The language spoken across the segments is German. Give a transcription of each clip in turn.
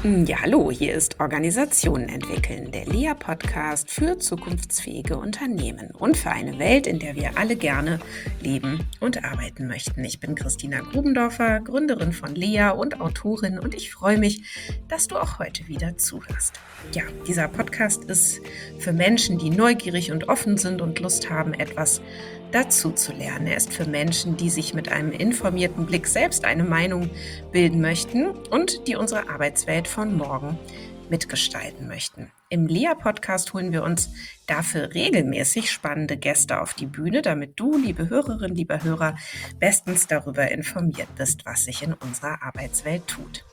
Ja, hallo, hier ist Organisationen entwickeln, der Lea-Podcast für zukunftsfähige Unternehmen und für eine Welt, in der wir alle gerne leben und arbeiten möchten. Ich bin Christina Grubendorfer, Gründerin von Lea und Autorin, und ich freue mich, dass du auch heute wieder zuhörst. Ja, dieser Podcast ist für Menschen, die neugierig und offen sind und Lust haben, etwas dazu zu lernen. Er ist für Menschen, die sich mit einem informierten Blick selbst eine Meinung bilden möchten und die unsere Arbeitswelt von morgen mitgestalten möchten. Im Lea-Podcast holen wir uns dafür regelmäßig spannende Gäste auf die Bühne, damit du, liebe Hörerinnen, lieber Hörer, bestens darüber informiert bist, was sich in unserer Arbeitswelt tut.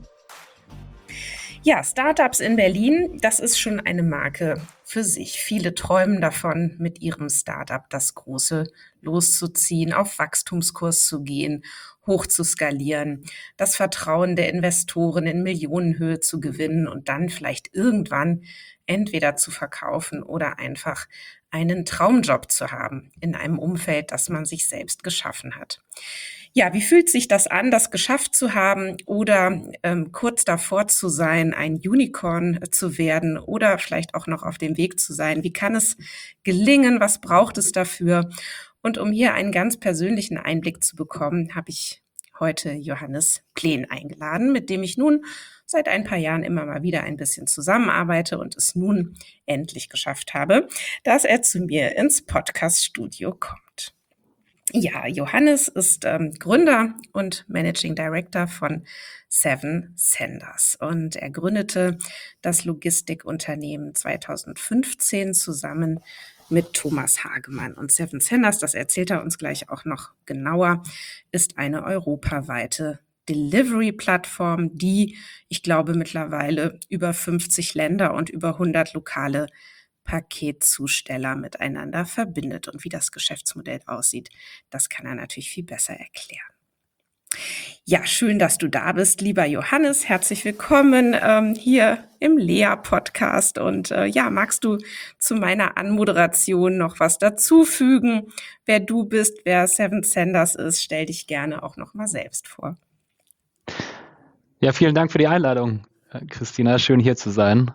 Ja, Startups in Berlin, das ist schon eine Marke für sich. Viele träumen davon, mit ihrem Startup das Große loszuziehen, auf Wachstumskurs zu gehen, hoch zu skalieren, das Vertrauen der Investoren in Millionenhöhe zu gewinnen und dann vielleicht irgendwann entweder zu verkaufen oder einfach einen Traumjob zu haben in einem Umfeld, das man sich selbst geschaffen hat. Ja, wie fühlt sich das an, das geschafft zu haben oder kurz davor zu sein, ein Unicorn zu werden oder vielleicht auch noch auf dem Weg zu sein? Wie kann es gelingen? Was braucht es dafür? Und um hier einen ganz persönlichen Einblick zu bekommen, habe ich heute Johannes Plehn eingeladen, mit dem ich nun seit ein paar Jahren immer mal wieder ein bisschen zusammenarbeite und es nun endlich geschafft habe, dass er zu mir ins Podcast-Studio kommt. Ja, Johannes ist Gründer und Managing Director von Seven Senders und er gründete das Logistikunternehmen 2015 zusammen mit Thomas Hagemann. Und Seven Senders, das erzählt er uns gleich auch noch genauer, ist eine europaweite Delivery-Plattform, die, ich glaube, mittlerweile über 50 Länder und über 100 lokale Paketzusteller miteinander verbindet. Und wie das Geschäftsmodell aussieht, das kann er natürlich viel besser erklären. Ja, schön, dass du da bist, lieber Johannes. Herzlich willkommen hier im Lea-Podcast. Und ja, magst du zu meiner Anmoderation noch was dazufügen? Wer du bist, wer Seven Senders ist, stell dich gerne auch noch mal selbst vor. Ja, vielen Dank für die Einladung, Christina. Schön hier zu sein.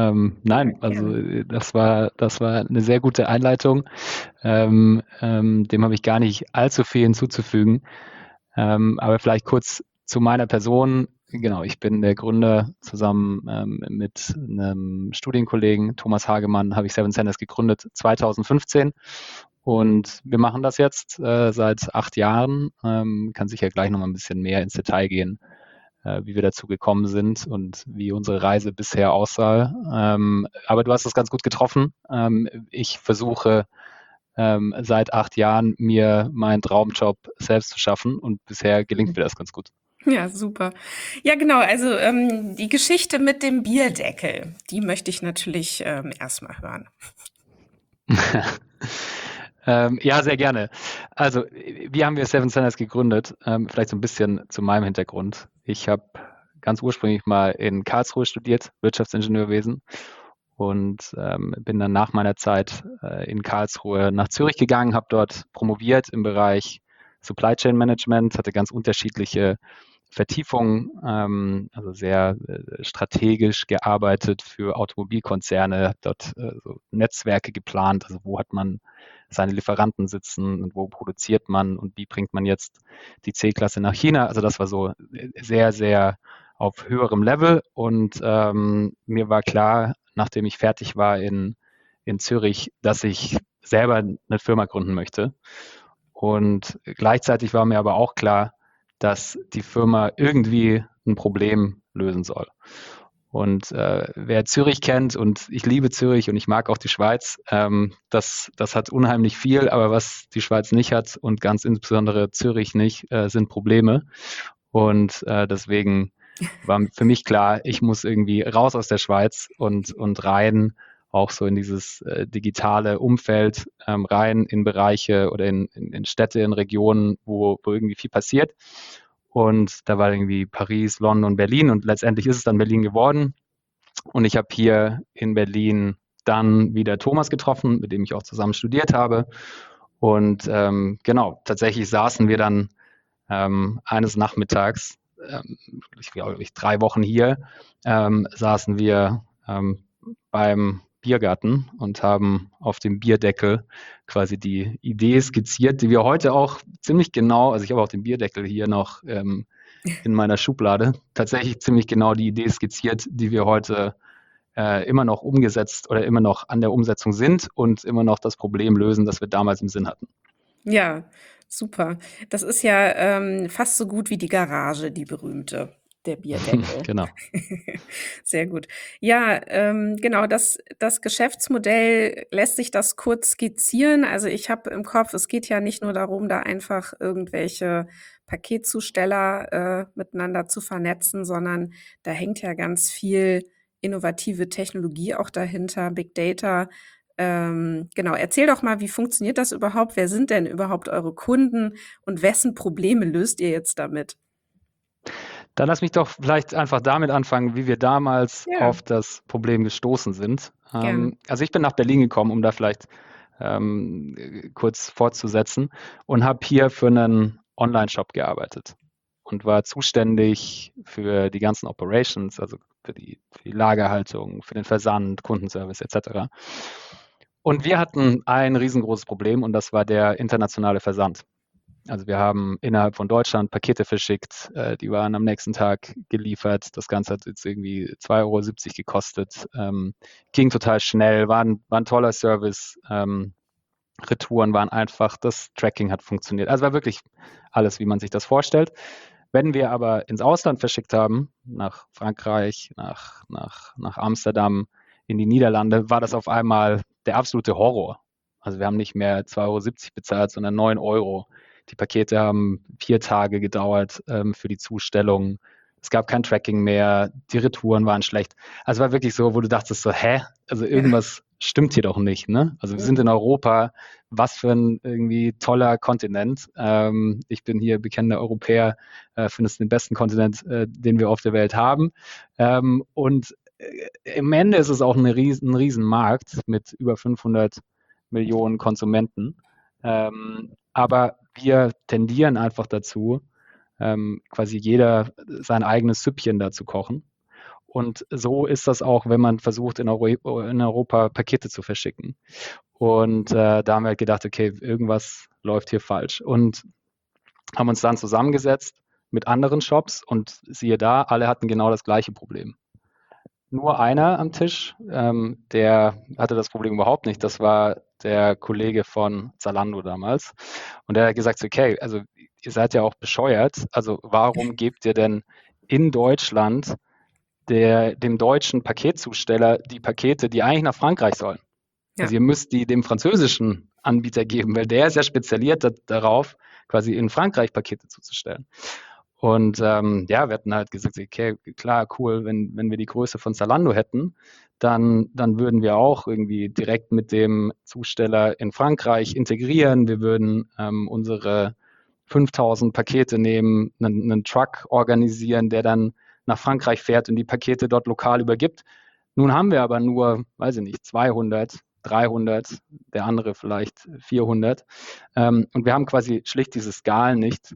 Das war eine sehr gute Einleitung. Dem habe ich gar nicht allzu viel hinzuzufügen. Aber vielleicht kurz zu meiner Person. Genau, ich bin der Gründer. Zusammen mit einem Studienkollegen, Thomas Hagemann, habe ich Seven Senders gegründet 2015. Und wir machen das jetzt seit 8 Jahren. Kann sicher gleich noch mal ein bisschen mehr ins Detail gehen, wie wir dazu gekommen sind und wie unsere Reise bisher aussah. Aber du hast es ganz gut getroffen. Ich versuche seit 8 Jahren mir meinen Traumjob selbst zu schaffen und bisher gelingt mir das ganz gut. Ja, super. Ja, genau. Also die Geschichte mit dem Bierdeckel, die möchte ich natürlich erstmal hören. Ja, sehr gerne. Also, wie haben wir Seven Senders gegründet? Vielleicht so ein bisschen zu meinem Hintergrund. Ich habe ganz ursprünglich mal in Karlsruhe studiert, Wirtschaftsingenieurwesen, und bin dann nach meiner Zeit in Karlsruhe nach Zürich gegangen, habe dort promoviert im Bereich Supply Chain Management, hatte ganz unterschiedliche Vertiefungen, also sehr strategisch gearbeitet für Automobilkonzerne, dort so Netzwerke geplant, also wo hat man seine Lieferanten sitzen und wo produziert man und wie bringt man jetzt die C-Klasse nach China. Also das war so sehr, sehr auf höherem Level und mir war klar, nachdem ich fertig war in Zürich, dass ich selber eine Firma gründen möchte. Und gleichzeitig war mir aber auch klar, dass die Firma irgendwie ein Problem lösen soll. Und wer Zürich kennt, und ich liebe Zürich und ich mag auch die Schweiz, das hat unheimlich viel, aber was die Schweiz nicht hat und ganz insbesondere Zürich nicht, sind Probleme. Und deswegen war für mich klar, ich muss irgendwie raus aus der Schweiz und rein auch so in dieses digitale Umfeld, rein in Bereiche oder in Städte, in Regionen, wo irgendwie viel passiert. Und da war irgendwie Paris, London, Berlin und letztendlich ist es dann Berlin geworden. Und ich habe hier in Berlin dann wieder Thomas getroffen, mit dem ich auch zusammen studiert habe. Und genau, tatsächlich saßen wir dann eines Nachmittags ich glaube, 3 Wochen hier, saßen wir beim Biergarten und haben auf dem Bierdeckel quasi die Idee skizziert, die wir heute auch ziemlich genau, also ich habe auch den Bierdeckel hier noch in meiner Schublade, tatsächlich ziemlich genau die Idee skizziert, die wir heute immer noch umgesetzt oder immer noch an der Umsetzung sind und immer noch das Problem lösen, das wir damals im Sinn hatten. Ja, super. Das ist ja fast so gut wie die Garage, die berühmte, der Bierdeckel. Genau. Sehr gut. Ja, genau, das Geschäftsmodell lässt sich das kurz skizzieren. Also ich habe im Kopf, es geht ja nicht nur darum, da einfach irgendwelche Paketzusteller miteinander zu vernetzen, sondern da hängt ja ganz viel innovative Technologie auch dahinter, Big Data. Genau, erzähl doch mal, wie funktioniert das überhaupt? Wer sind denn überhaupt eure Kunden und wessen Probleme löst ihr jetzt damit? Dann lass mich doch vielleicht einfach damit anfangen, wie wir damals Ja, auf das Problem gestoßen sind. gerne. Also ich bin nach Berlin gekommen, um da vielleicht kurz fortzusetzen und habe hier für einen Online-Shop gearbeitet und war zuständig für die ganzen Operations, also für die Lagerhaltung, für den Versand, Kundenservice etc. Und wir hatten ein riesengroßes Problem und das war der internationale Versand. Also wir haben innerhalb von Deutschland Pakete verschickt, die waren am nächsten Tag geliefert. Das Ganze hat jetzt irgendwie 2,70 € gekostet. Ging total schnell, war ein toller Service. Retouren waren einfach, das Tracking hat funktioniert. Also war wirklich alles, wie man sich das vorstellt. Wenn wir aber ins Ausland verschickt haben, nach Frankreich, nach Amsterdam, in die Niederlande, war das auf einmal der absolute Horror. Also wir haben nicht mehr 2,70 € bezahlt, sondern 9 €. Die Pakete haben 4 Tage gedauert für die Zustellung. Es gab kein Tracking mehr, die Retouren waren schlecht. Also war wirklich so, wo du dachtest so, hä? Also Ja. irgendwas stimmt hier doch nicht, ne? Also wir sind Mhm. in Europa, was für ein irgendwie toller Kontinent. Ich bin hier bekennender Europäer, finde es den besten Kontinent, den wir auf der Welt haben. Und im Ende ist es auch ein riesen Markt mit über 500 Millionen Konsumenten. Aber wir tendieren einfach dazu, quasi jeder sein eigenes Süppchen da zu kochen. Und so ist das auch, wenn man versucht, in Europa Pakete zu verschicken. Und da haben wir halt gedacht, okay, irgendwas läuft hier falsch. Und haben uns dann zusammengesetzt mit anderen Shops und siehe da, alle hatten genau das gleiche Problem. Nur einer am Tisch, der hatte das Problem überhaupt nicht. Das war der Kollege von Zalando damals. Und der hat gesagt, okay, also ihr seid ja auch bescheuert. Also warum gebt ihr denn in Deutschland dem deutschen Paketzusteller die Pakete, die eigentlich nach Frankreich sollen? Ja. Also ihr müsst die dem französischen Anbieter geben, weil der ist ja spezialisiert darauf, quasi in Frankreich Pakete zuzustellen. Und ja, wir hatten halt gesagt, okay, klar, cool, wenn wir die Größe von Zalando hätten, dann würden wir auch irgendwie direkt mit dem Zusteller in Frankreich integrieren. Wir würden unsere 5000 Pakete nehmen, einen Truck organisieren, der dann nach Frankreich fährt und die Pakete dort lokal übergibt. Nun haben wir aber nur, weiß ich nicht, 200, 300, der andere vielleicht 400. Und wir haben quasi schlicht diese Skalen nicht,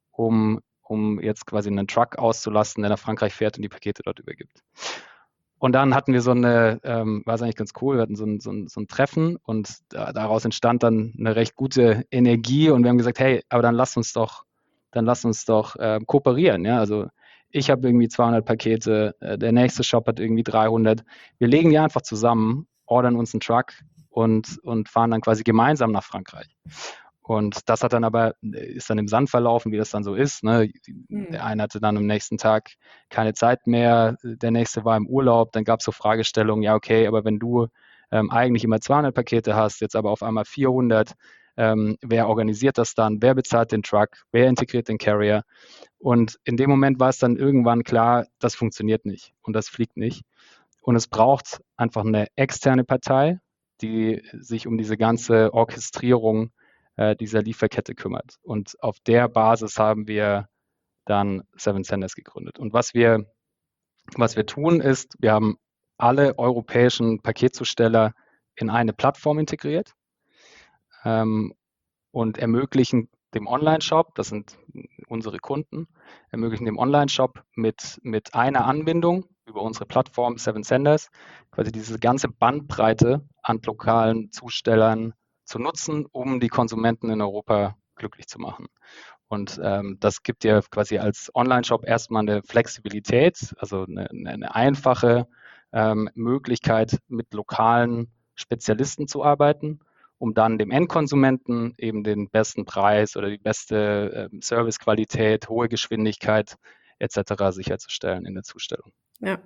um jetzt quasi einen Truck auszulasten, der nach Frankreich fährt und die Pakete dort übergibt. Und dann hatten wir war es eigentlich ganz cool, wir hatten so ein Treffen und daraus entstand dann eine recht gute Energie und wir haben gesagt, hey, aber dann lass uns doch kooperieren. Ja? Also ich habe irgendwie 200 Pakete, der nächste Shop hat irgendwie 300. Wir legen die einfach zusammen, ordern uns einen Truck und fahren dann quasi gemeinsam nach Frankreich. Und das ist dann im Sand verlaufen, wie das dann so ist. Ne? Mhm. Der eine hatte dann am nächsten Tag keine Zeit mehr, der nächste war im Urlaub, dann gab es so Fragestellungen, ja okay, aber wenn du eigentlich immer 200 Pakete hast, jetzt aber auf einmal 400, wer organisiert das dann, wer bezahlt den Truck, wer integriert den Carrier? Und in dem Moment war es dann irgendwann klar, das funktioniert nicht und das fliegt nicht. Und es braucht einfach eine externe Partei, die sich um diese ganze Orchestrierung dieser Lieferkette kümmert. Und auf der Basis haben wir dann Seven Senders gegründet. Und was wir tun, ist, wir haben alle europäischen Paketzusteller in eine Plattform integriert und ermöglichen dem Online-Shop, das sind unsere Kunden, ermöglichen dem Online-Shop mit einer Anbindung über unsere Plattform Seven Senders quasi diese ganze Bandbreite an lokalen Zustellern zu nutzen, um die Konsumenten in Europa glücklich zu machen. Und das gibt dir quasi als Online-Shop erstmal eine Flexibilität, also eine einfache Möglichkeit, mit lokalen Spezialisten zu arbeiten, um dann dem Endkonsumenten eben den besten Preis oder die beste Servicequalität, hohe Geschwindigkeit etc. sicherzustellen in der Zustellung. Ja.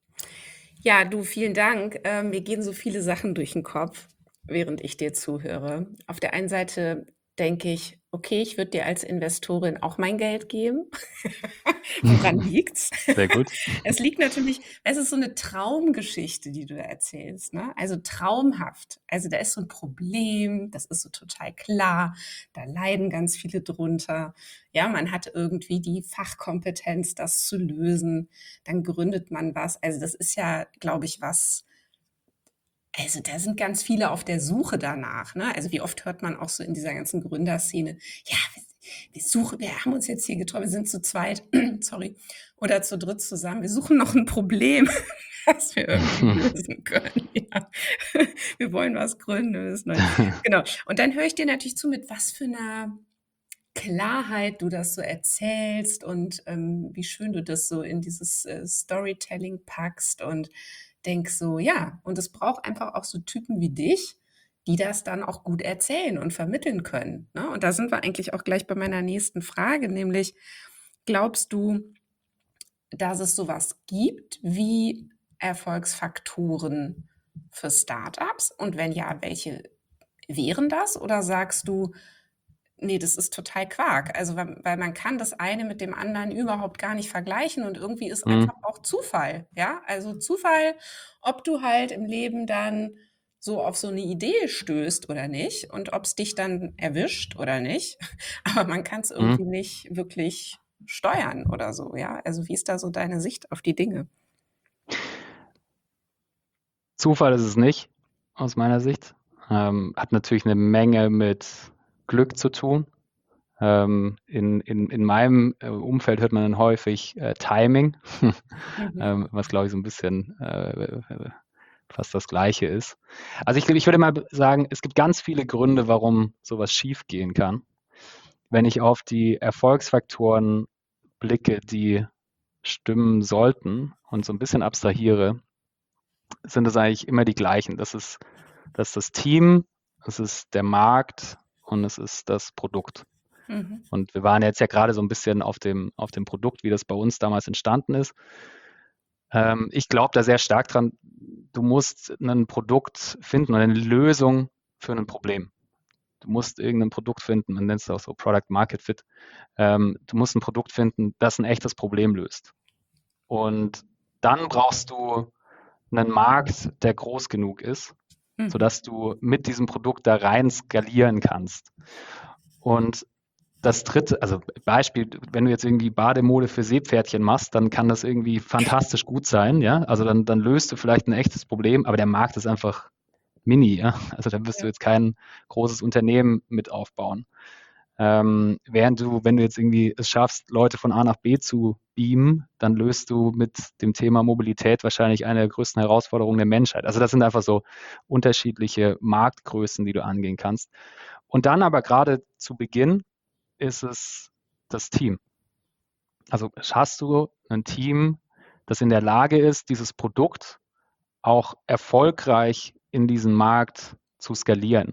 Ja, du, vielen Dank. Mir gehen so viele Sachen durch den Kopf, während ich dir zuhöre. Auf der einen Seite denke ich, okay, ich würde dir als Investorin auch mein Geld geben. Woran liegt's? Sehr gut. Es liegt natürlich, es ist so eine Traumgeschichte, die du da erzählst, ne? Also traumhaft. Also da ist so ein Problem, das ist so total klar, da leiden ganz viele drunter. Ja, man hat irgendwie die Fachkompetenz, das zu lösen. Dann gründet man was. Also das ist ja, glaube ich, was, also da sind ganz viele auf der Suche danach, ne? Also wie oft hört man auch so in dieser ganzen Gründerszene, ja, wir haben uns jetzt hier getroffen, wir sind zu zweit, sorry, oder zu dritt zusammen. Wir suchen noch ein Problem, das wir irgendwie lösen können. Ja. Wir wollen was gründen. Genau. Und dann höre ich dir natürlich zu, mit was für einer Klarheit du das so erzählst und wie schön du das so in dieses Storytelling packst und denk so, ja, und es braucht einfach auch so Typen wie dich, die das dann auch gut erzählen und vermitteln können. Ne? Und da sind wir eigentlich auch gleich bei meiner nächsten Frage, nämlich glaubst du, dass es sowas gibt wie Erfolgsfaktoren für Startups? Und wenn ja, welche wären das? Oder sagst du, nee, das ist total Quark. Also, weil man kann das eine mit dem anderen überhaupt gar nicht vergleichen und irgendwie ist Mhm. einfach auch Zufall, ja? Also Zufall, ob du halt im Leben dann so auf so eine Idee stößt oder nicht und ob es dich dann erwischt oder nicht. Aber man kann es Mhm. irgendwie nicht wirklich steuern oder so, ja? Also, wie ist da so deine Sicht auf die Dinge? Zufall ist es nicht, aus meiner Sicht. Hat natürlich eine Menge mit Glück zu tun. In meinem Umfeld hört man dann häufig Timing, Mhm. was glaube ich so ein bisschen fast das Gleiche ist. Also ich würde mal sagen, es gibt ganz viele Gründe, warum sowas schief gehen kann. Wenn ich auf die Erfolgsfaktoren blicke, die stimmen sollten und so ein bisschen abstrahiere, sind es eigentlich immer die gleichen. Das ist das Team, es ist der Markt und es ist das Produkt. Mhm. Und wir waren jetzt ja gerade so ein bisschen auf dem Produkt, wie das bei uns damals entstanden ist. Ich glaube da sehr stark dran, du musst ein Produkt finden oder eine Lösung für ein Problem. Du musst irgendein Produkt finden, man nennt es auch so Product Market Fit. Du musst ein Produkt finden, das ein echtes Problem löst. Und dann brauchst du einen Markt, der groß genug ist, Mhm. sodass du mit diesem Produkt da rein skalieren kannst. Und das dritte, also Beispiel, wenn du jetzt irgendwie Bademode für Seepferdchen machst, dann kann das irgendwie fantastisch gut sein, ja. Also dann löst du vielleicht ein echtes Problem, aber der Markt ist einfach mini, ja. Also da wirst du Ja. jetzt kein großes Unternehmen mit aufbauen. Wenn du jetzt irgendwie es schaffst, Leute von A nach B zu beamen, dann löst du mit dem Thema Mobilität wahrscheinlich eine der größten Herausforderungen der Menschheit. Also das sind einfach so unterschiedliche Marktgrößen, die du angehen kannst. Und dann aber gerade zu Beginn ist es das Team. Also hast du ein Team, das in der Lage ist, dieses Produkt auch erfolgreich in diesen Markt zu skalieren.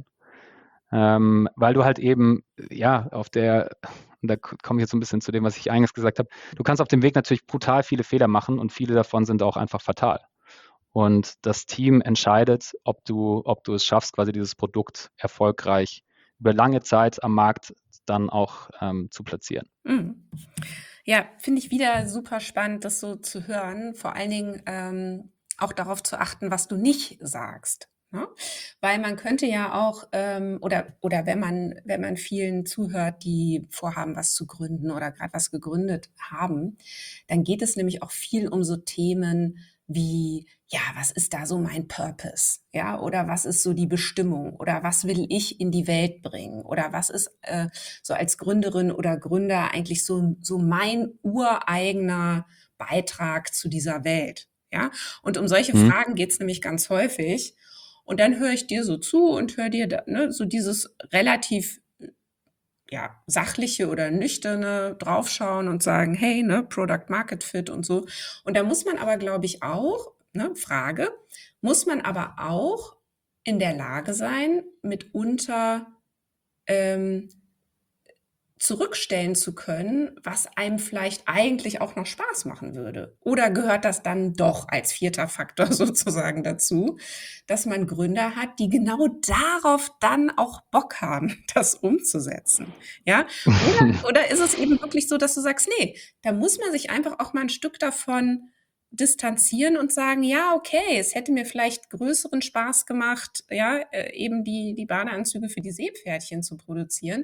Weil du halt eben, ja, und da komme ich jetzt so ein bisschen zu dem, was ich eingangs gesagt habe, du kannst auf dem Weg natürlich brutal viele Fehler machen und viele davon sind auch einfach fatal. Und das Team entscheidet, ob du es schaffst, quasi dieses Produkt erfolgreich über lange Zeit am Markt dann auch zu platzieren. Mhm. Ja, finde ich wieder super spannend, das so zu hören. Vor allen Dingen auch darauf zu achten, was du nicht sagst. Ne? Weil man könnte ja auch, oder wenn man vielen zuhört, die vorhaben, was zu gründen oder gerade was gegründet haben, dann geht es nämlich auch viel um so Themen, wie, ja, was ist da so mein Purpose? Ja, oder was ist so die Bestimmung? Oder was will ich in die Welt bringen? Oder was ist so als Gründerin oder Gründer eigentlich so mein ureigener Beitrag zu dieser Welt? Ja, und um solche Mhm. Fragen geht's nämlich ganz häufig. Und dann höre ich dir so zu und höre dir da, ne, so dieses relativ ja, sachliche oder nüchterne draufschauen und sagen, hey, ne, Product Market Fit und so. Und da muss man aber, glaube ich, auch, ne, Frage, muss man aber auch in der Lage sein, mitunter ähm, zurückstellen zu können, was einem vielleicht eigentlich auch noch Spaß machen würde. Oder gehört das dann doch als vierter Faktor sozusagen dazu, dass man Gründer hat, die genau darauf dann auch Bock haben, das umzusetzen? Ja? Oder ist es eben wirklich so, dass du sagst, nee, da muss man sich einfach auch mal ein Stück davon distanzieren und sagen, ja, okay, es hätte mir vielleicht größeren Spaß gemacht, ja, eben die Badeanzüge für die Seepferdchen zu produzieren.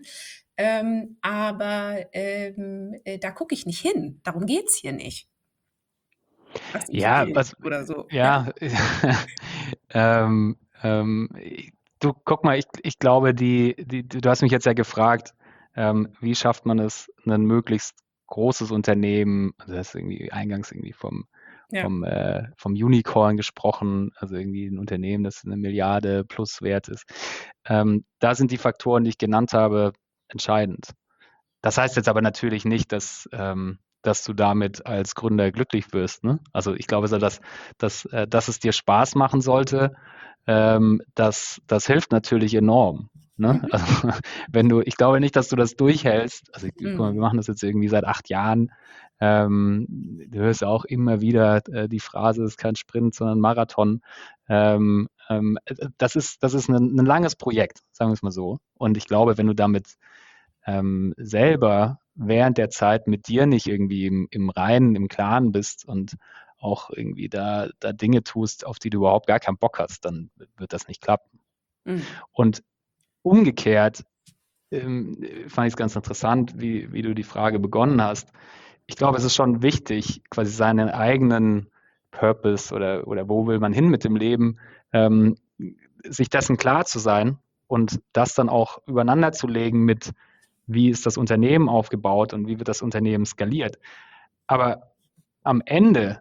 Da gucke ich nicht hin. Darum geht's hier nicht. Was ich Ja, will was, oder so. Ja. ja, ähm, ähm, du, guck mal, ich glaube, du hast mich jetzt ja gefragt, wie schafft man es, ein möglichst großes Unternehmen, also das ist irgendwie eingangs irgendwie Ja. vom Unicorn gesprochen, also irgendwie ein Unternehmen, das 1 Milliarde plus wert ist. Da sind die Faktoren, die ich genannt habe, entscheidend. Das heißt jetzt aber natürlich nicht, dass du damit als Gründer glücklich wirst. Ne? Also ich glaube so, dass es dir Spaß machen sollte, das hilft natürlich enorm. Ne? Mhm. Also ich glaube nicht, dass du das durchhältst. Also guck mal, wir Mhm. machen das jetzt irgendwie seit 8 Jahren. Du hörst ja auch immer wieder die Phrase, es ist kein Sprint, sondern Marathon. Das ist ein langes Projekt, sagen wir es mal so. Und ich glaube, wenn du damit selber während der Zeit mit dir nicht irgendwie im Reinen, im Klaren bist und auch irgendwie da Dinge tust, auf die du überhaupt gar keinen Bock hast, dann wird das nicht klappen. Mhm. Und umgekehrt fand ich es ganz interessant, wie du die Frage begonnen hast. Ich glaube, es ist schon wichtig, quasi seinen eigenen Purpose oder wo will man hin mit dem Leben, ähm, sich dessen klar zu sein und das dann auch übereinander zu legen mit, wie ist das Unternehmen aufgebaut und wie wird das Unternehmen skaliert. Aber am Ende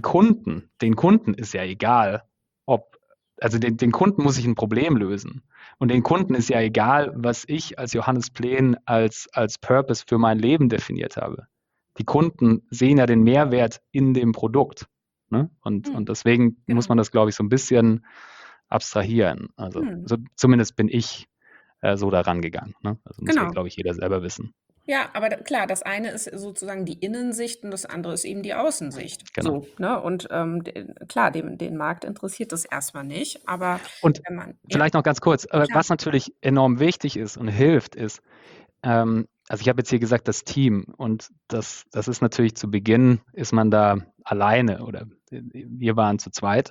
den Kunden ist ja egal, ob, also den Kunden muss ich ein Problem lösen. Und den Kunden ist ja egal, was ich als Johannes Plehn als Purpose für mein Leben definiert habe. Die Kunden sehen ja den Mehrwert in dem Produkt. Ne? Und Mhm. deswegen muss Genau. man das, glaube ich, so ein bisschen abstrahieren. Mhm. Also zumindest bin ich so daran gegangen. Ne? Also muss ja, Genau. glaube ich, jeder selber wissen. Ja, aber klar, das eine ist sozusagen die Innensicht und das andere ist eben die Außensicht. Genau. So, ne? Und klar, den Markt interessiert das erstmal nicht, aber Und wenn man, ja, vielleicht noch ganz kurz, klar. was natürlich enorm wichtig ist und hilft, ist, also ich habe jetzt hier gesagt, das Team und das ist natürlich zu Beginn, ist man da alleine oder wir waren zu zweit.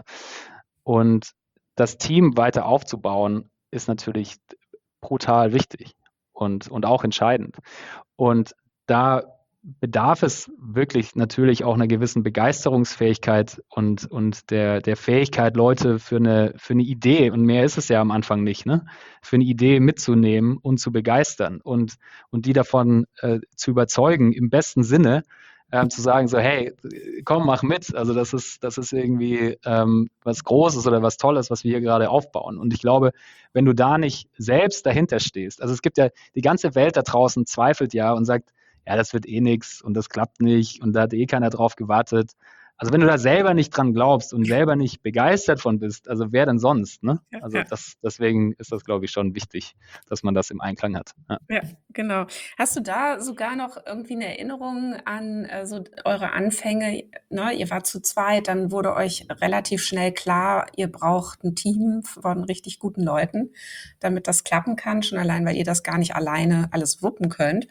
Und das Team weiter aufzubauen, ist natürlich brutal wichtig und auch entscheidend. Und da bedarf es wirklich natürlich auch einer gewissen Begeisterungsfähigkeit und der Fähigkeit, Leute für eine Idee, und mehr ist es ja am Anfang nicht, ne? Für eine Idee mitzunehmen und zu begeistern und die davon zu überzeugen, im besten Sinne, zu sagen, so, hey, komm, mach mit. Also das ist irgendwie was Großes oder was Tolles, was wir hier gerade aufbauen. Und ich glaube, wenn du da nicht selbst dahinter stehst, also es gibt ja, die ganze Welt da draußen zweifelt ja und sagt, ja, das wird eh nix und das klappt nicht und da hat eh keiner drauf gewartet. Also wenn du da selber nicht dran glaubst und selber nicht begeistert von bist, also wer denn sonst, ne? Ja, Also ja. deswegen ist das, glaube ich, schon wichtig, dass man das im Einklang hat. Ja. Ja, genau. Hast du da sogar noch irgendwie eine Erinnerung an so eure Anfänge? Ne? Ihr wart zu zweit, dann wurde euch relativ schnell klar, ihr braucht ein Team von richtig guten Leuten, damit das klappen kann, schon allein, weil ihr das gar nicht alleine alles wuppen könnt.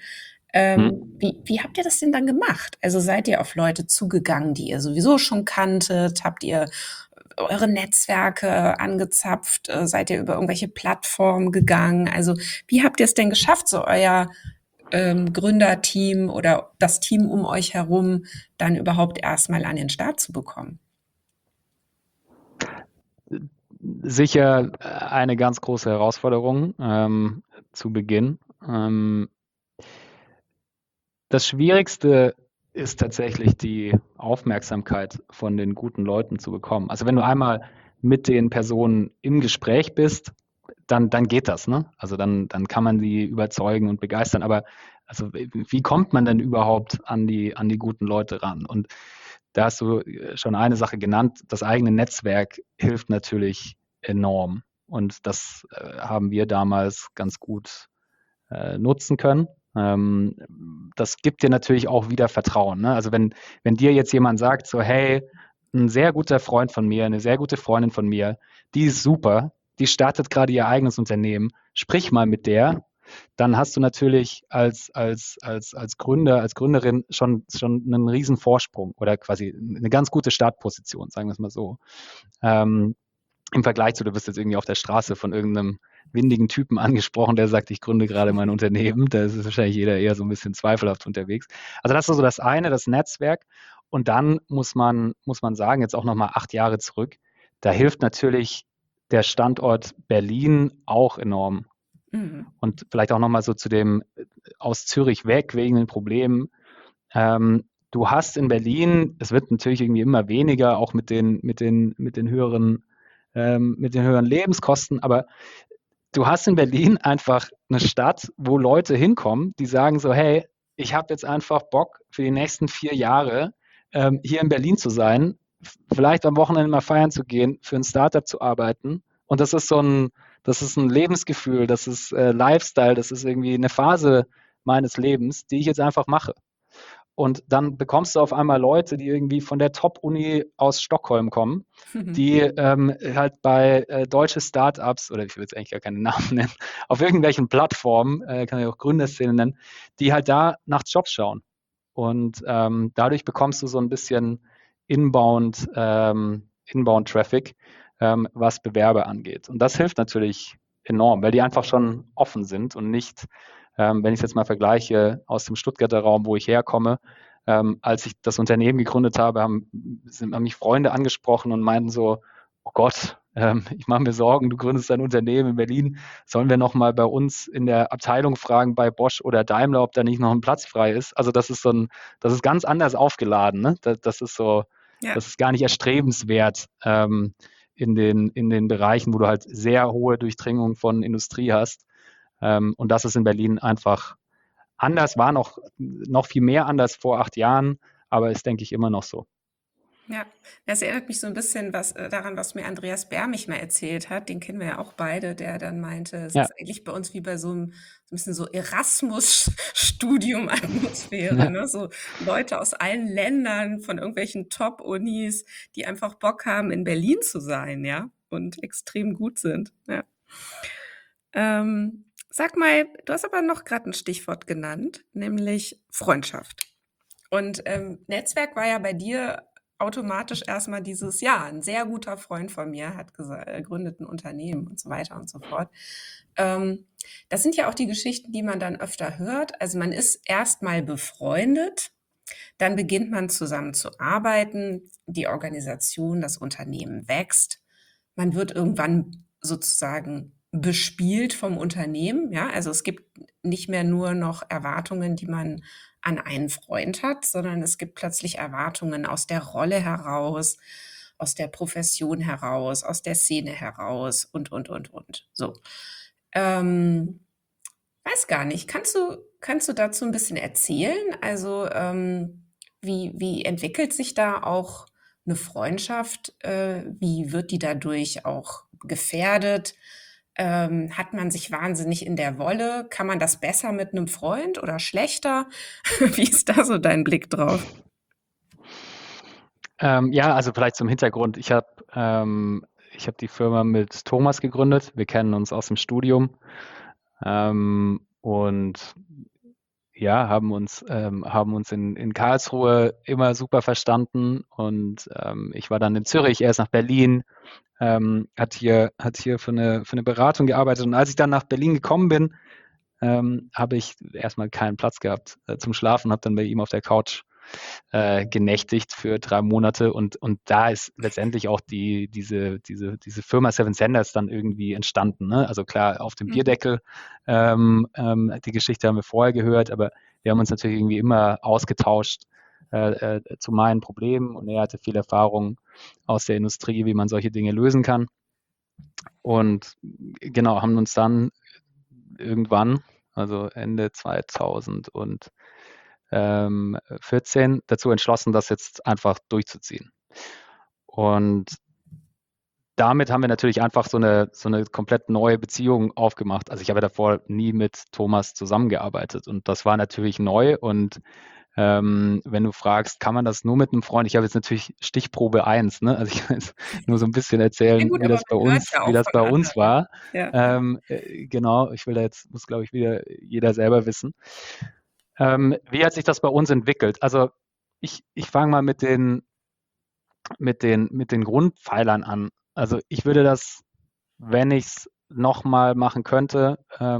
Hm. Wie habt ihr das denn dann gemacht? Also seid ihr auf Leute zugegangen, die ihr sowieso schon kanntet? Habt ihr eure Netzwerke angezapft? Seid ihr über irgendwelche Plattformen gegangen? Also wie habt ihr es denn geschafft, so euer Gründerteam oder das Team um euch herum dann überhaupt erstmal an den Start zu bekommen? sicher eine ganz große Herausforderung zu Beginn. Das Schwierigste ist tatsächlich die Aufmerksamkeit von den guten Leuten zu bekommen. Also wenn du einmal mit den Personen im Gespräch bist, dann geht das, ne? Also dann kann man sie überzeugen und begeistern. Aber also wie kommt man denn überhaupt an die guten Leute ran? Und da hast du schon eine Sache genannt. Das eigene Netzwerk hilft natürlich enorm. Und das haben wir damals ganz gut nutzen können. Das gibt dir natürlich auch wieder Vertrauen. Ne? Also wenn dir jetzt jemand sagt, so, hey, ein sehr guter Freund von mir, eine sehr gute Freundin von mir, die ist super, die startet gerade ihr eigenes Unternehmen, sprich mal mit der, dann hast du natürlich als Gründer, als Gründerin schon einen riesen Vorsprung oder quasi eine ganz gute Startposition, sagen wir es mal so. Im Vergleich zu, du bist jetzt irgendwie auf der Straße von irgendeinem windigen Typen angesprochen, der sagt, ich gründe gerade mein Unternehmen. Da ist wahrscheinlich jeder eher so ein bisschen zweifelhaft unterwegs. Also das ist so das eine, das Netzwerk. Und dann muss man sagen, jetzt auch nochmal 8 Jahre zurück, da hilft natürlich der Standort Berlin auch enorm. Mhm. Und vielleicht auch nochmal so zu dem aus Zürich weg wegen den Problemen. Du hast in Berlin, es wird natürlich irgendwie immer weniger, auch mit den höheren Lebenskosten, aber du hast in Berlin einfach eine Stadt, wo Leute hinkommen, die sagen so, hey, ich habe jetzt einfach Bock für die nächsten 4 Jahre hier in Berlin zu sein, vielleicht am Wochenende mal feiern zu gehen, für ein Startup zu arbeiten. Und das ist ein Lebensgefühl, das ist Lifestyle, das ist irgendwie eine Phase meines Lebens, die ich jetzt einfach mache. Und dann bekommst du auf einmal Leute, die irgendwie von der Top-Uni aus Stockholm kommen, die halt bei deutsche Startups, oder ich will jetzt eigentlich gar keine Namen nennen, auf irgendwelchen Plattformen, kann ich auch Gründerszene nennen, die halt da nach Jobs schauen. Und dadurch bekommst du so ein bisschen Inbound-Traffic, was Bewerber angeht. Und das hilft natürlich enorm, weil die einfach schon offen sind und nicht, wenn ich es jetzt mal vergleiche, aus dem Stuttgarter Raum, wo ich herkomme, als ich das Unternehmen gegründet habe, haben mich Freunde angesprochen und meinten so, oh Gott, ich mache mir Sorgen, du gründest ein Unternehmen in Berlin, sollen wir noch mal bei uns in der Abteilung fragen, bei Bosch oder Daimler, ob da nicht noch ein Platz frei ist? Also das ist ganz anders aufgeladen, ne? Das ist so, Ja. das ist gar nicht erstrebenswert in den Bereichen, wo du halt sehr hohe Durchdringung von Industrie hast. Und das ist in Berlin einfach anders, war noch viel mehr anders vor 8 Jahren, aber ist, denke ich, immer noch so. Ja, das erinnert mich so ein bisschen daran, was mir Andreas Bermich mal erzählt hat. Den kennen wir ja auch beide, der dann meinte, es Ja, ist eigentlich bei uns wie bei so ein bisschen so Erasmus-Studium-Atmosphäre, ja. ne? So Leute aus allen Ländern von irgendwelchen Top-Unis, die einfach Bock haben, in Berlin zu sein, ja, und extrem gut sind, ja. Sag mal, du hast aber noch gerade ein Stichwort genannt, nämlich Freundschaft. Und Netzwerk war ja bei dir automatisch erstmal dieses, ja, ein sehr guter Freund von mir hat gründet ein Unternehmen und so weiter und so fort. Das sind ja auch die Geschichten, die man dann öfter hört. Also man ist erstmal befreundet, dann beginnt man zusammen zu arbeiten, die Organisation, das Unternehmen wächst, man wird irgendwann sozusagen bespielt vom Unternehmen. Ja, also es gibt nicht mehr nur noch Erwartungen, die man an einen Freund hat, sondern es gibt plötzlich Erwartungen aus der Rolle heraus, aus der Profession heraus, aus der Szene heraus und. So. Ähm, weiß gar nicht. Kannst du dazu ein bisschen erzählen? Also, wie entwickelt sich da auch eine Freundschaft? Wie wird die dadurch auch gefährdet? Hat man sich wahnsinnig in der Wolle? Kann man das besser mit einem Freund oder schlechter? Wie ist da so dein Blick drauf? Ja, also vielleicht zum Hintergrund. Ich hab die Firma mit Thomas gegründet. Wir kennen uns aus dem Studium und ja, haben uns in Karlsruhe immer super verstanden und ich war dann in Zürich, er ist nach Berlin, hat hier für eine Beratung gearbeitet und als ich dann nach Berlin gekommen bin, habe ich erstmal keinen Platz gehabt zum Schlafen, habe dann bei ihm auf der Couch genächtigt für 3 Monate und da ist letztendlich auch diese Firma Seven Senders dann irgendwie entstanden. Ne? Also klar, auf dem Mhm. Bierdeckel, die Geschichte haben wir vorher gehört, aber wir haben uns natürlich irgendwie immer ausgetauscht zu meinen Problemen und er hatte viel Erfahrung aus der Industrie, wie man solche Dinge lösen kann. Und genau, haben uns dann irgendwann, also Ende 2014, dazu entschlossen, das jetzt einfach durchzuziehen. Und damit haben wir natürlich einfach so eine komplett neue Beziehung aufgemacht. Also ich habe davor nie mit Thomas zusammengearbeitet und das war natürlich neu und wenn du fragst, kann man das nur mit einem Freund? Ich habe jetzt natürlich Stichprobe eins, ne? Also ich kann jetzt nur so ein bisschen Ja erzählen, gut, aber man hört ja wie auch das von bei uns anderen, ne? war. Ja. Genau, muss glaube ich wieder jeder selber wissen. Wie hat sich das bei uns entwickelt? Also ich fange mal mit den Grundpfeilern an. Also ich würde das, wenn ich es nochmal machen könnte,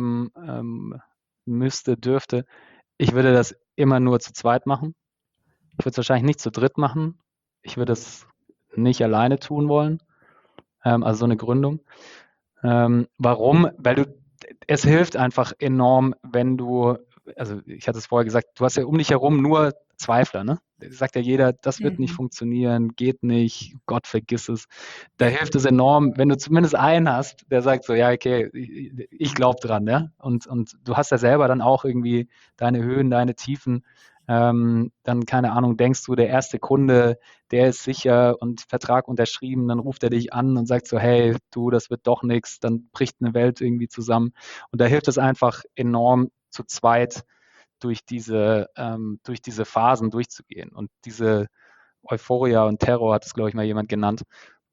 müsste, dürfte, ich würde das immer nur zu zweit machen. Ich würde es wahrscheinlich nicht zu dritt machen. Ich würde es nicht alleine tun wollen. Also so eine Gründung. Warum? Es hilft einfach enorm, wenn du, also ich hatte es vorher gesagt, du hast ja um dich herum nur Zweifler, ne? Sagt ja jeder, das wird nicht Mhm. funktionieren, geht nicht, Gott vergiss es. Da hilft es enorm, wenn du zumindest einen hast, der sagt so, ja, okay, ich glaube dran, ja. Und du hast ja selber dann auch irgendwie deine Höhen, deine Tiefen. Dann, keine Ahnung, denkst du, der erste Kunde, der ist sicher und Vertrag unterschrieben, dann ruft er dich an und sagt so, hey, du, das wird doch nichts, dann bricht eine Welt irgendwie zusammen. Und da hilft es einfach enorm, zu zweit durch diese Phasen durchzugehen. Und diese Euphoria und Terror hat es, glaube ich, mal jemand genannt.